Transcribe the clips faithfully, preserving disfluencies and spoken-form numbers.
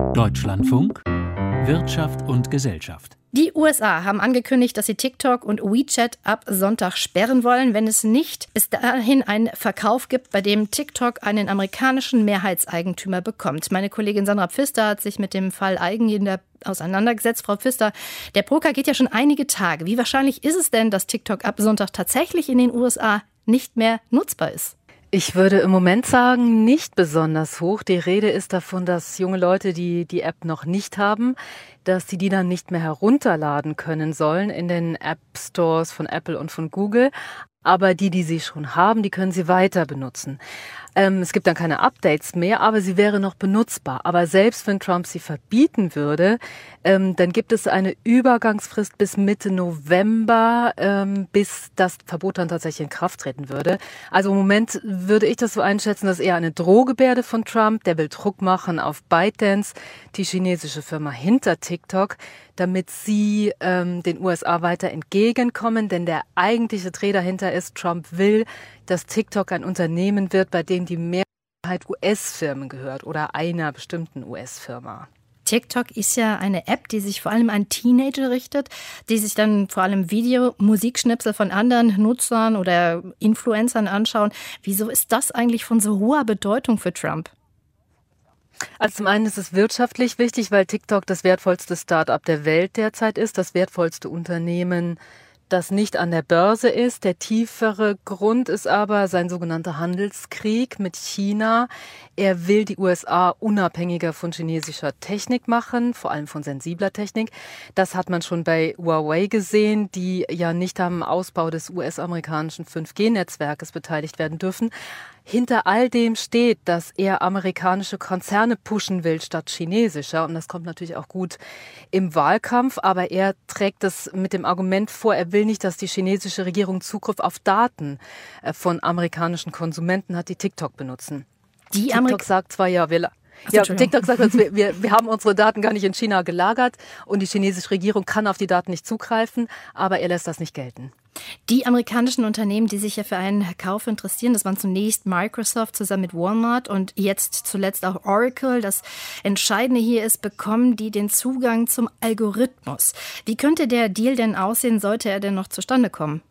Deutschlandfunk Wirtschaft und Gesellschaft. Die U S A haben angekündigt, dass sie TikTok und WeChat ab Sonntag sperren wollen, wenn es nicht bis dahin einen Verkauf gibt, bei dem TikTok einen amerikanischen Mehrheitseigentümer bekommt. Meine Kollegin Sandra Pfister hat sich mit dem Fall Eigenjäger auseinandergesetzt. Frau Pfister, der Poker geht ja schon einige Tage. Wie wahrscheinlich ist es denn, dass TikTok ab Sonntag tatsächlich in den U S A nicht mehr nutzbar ist? Ich würde im Moment sagen, nicht besonders hoch. Die Rede ist davon, dass junge Leute, die die App noch nicht haben, dass sie die dann nicht mehr herunterladen können sollen in den App Stores von Apple und von Google. Aber die, die sie schon haben, die können sie weiter benutzen. Ähm, es gibt dann keine Updates mehr, aber sie wäre noch benutzbar. Aber selbst wenn Trump sie verbieten würde, ähm, dann gibt es eine Übergangsfrist bis Mitte November, ähm, bis das Verbot dann tatsächlich in Kraft treten würde. Also im Moment würde ich das so einschätzen, dass eher eine Drohgebärde von Trump, der will Druck machen auf ByteDance, die chinesische Firma hinter TikTok, damit sie ähm, den U S A weiter entgegenkommen. Denn der eigentliche Dreh dahinter ist, Trump will, dass TikTok ein Unternehmen wird, bei dem die Mehrheit U S-Firmen gehört oder einer bestimmten U S-Firma. TikTok ist ja eine App, die sich vor allem an Teenager richtet, die sich dann vor allem Video-, Musikschnipsel von anderen Nutzern oder Influencern anschauen. Wieso ist das eigentlich von so hoher Bedeutung für Trump? Also zum einen ist es wirtschaftlich wichtig, weil TikTok das wertvollste Start-up der Welt derzeit ist, das wertvollste Unternehmen, das nicht an der Börse ist. Der tiefere Grund ist aber sein sogenannter Handelskrieg mit China. Er will die U S A unabhängiger von chinesischer Technik machen, vor allem von sensibler Technik. Das hat man schon bei Huawei gesehen, die ja nicht am Ausbau des U S-amerikanischen fünf G Netzwerkes beteiligt werden dürfen. Hinter all dem steht, dass er amerikanische Konzerne pushen will statt chinesischer. Und das kommt natürlich auch gut im Wahlkampf. Aber er trägt das mit dem Argument vor, er will nicht, dass die chinesische Regierung Zugriff auf Daten von amerikanischen Konsumenten hat, die TikTok benutzen. Die TikTok Amerik- sagt zwar, ja, wir... Ja, TikTok sagt uns, wir, wir, wir haben unsere Daten gar nicht in China gelagert und die chinesische Regierung kann auf die Daten nicht zugreifen, aber er lässt das nicht gelten. Die amerikanischen Unternehmen, die sich ja für einen Kauf interessieren, das waren zunächst Microsoft zusammen mit Walmart und jetzt zuletzt auch Oracle. Das Entscheidende hier ist, bekommen die den Zugang zum Algorithmus. Wie könnte der Deal denn aussehen, sollte er denn noch zustande kommen?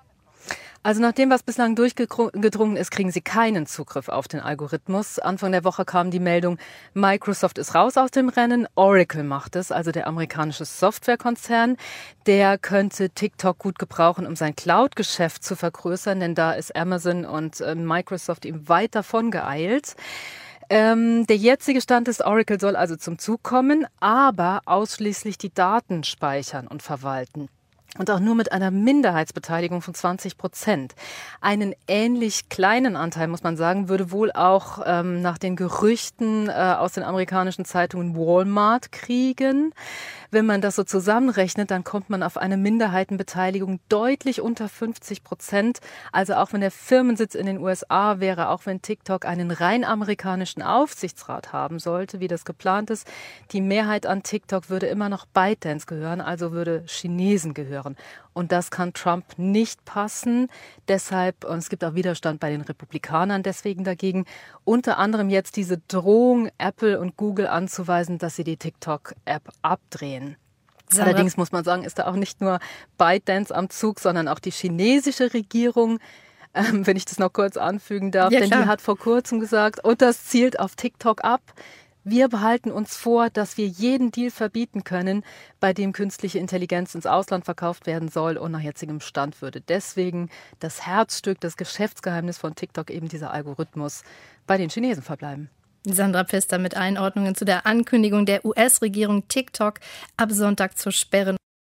Also nach dem, was bislang durchgedrungen ist, kriegen sie keinen Zugriff auf den Algorithmus. Anfang der Woche kam die Meldung, Microsoft ist raus aus dem Rennen, Oracle macht es, also der amerikanische Softwarekonzern. Der könnte TikTok gut gebrauchen, um sein Cloud-Geschäft zu vergrößern, denn da ist Amazon und äh, Microsoft ihm weit davon geeilt. Ähm, der jetzige Stand ist, Oracle soll also zum Zug kommen, aber ausschließlich die Daten speichern und verwalten. Und auch nur mit einer Minderheitsbeteiligung von zwanzig Prozent. Einen ähnlich kleinen Anteil, muss man sagen, würde wohl auch ähm, nach den Gerüchten äh, aus den amerikanischen Zeitungen Walmart kriegen. Wenn man das so zusammenrechnet, dann kommt man auf eine Minderheitenbeteiligung deutlich unter fünfzig Prozent. Also auch wenn der Firmensitz in den U S A wäre, auch wenn TikTok einen rein amerikanischen Aufsichtsrat haben sollte, wie das geplant ist, die Mehrheit an TikTok würde immer noch ByteDance gehören, also würde Chinesen gehören. Und das kann Trump nicht passen. Deshalb, und es gibt auch Widerstand bei den Republikanern deswegen dagegen, unter anderem jetzt diese Drohung, Apple und Google anzuweisen, dass sie die TikTok-App abdrehen. Sandra. Allerdings muss man sagen, ist da auch nicht nur ByteDance am Zug, sondern auch die chinesische Regierung, ähm, wenn ich das noch kurz anfügen darf. Ja, denn die hat vor kurzem gesagt, und das zielt auf TikTok ab. Wir behalten uns vor, dass wir jeden Deal verbieten können, bei dem künstliche Intelligenz ins Ausland verkauft werden soll. Und nach jetzigem Stand würde deswegen das Herzstück, das Geschäftsgeheimnis von TikTok, eben dieser Algorithmus, bei den Chinesen verbleiben. Sandra Pfister mit Einordnungen zu der Ankündigung der U S-Regierung, TikTok ab Sonntag zu sperren.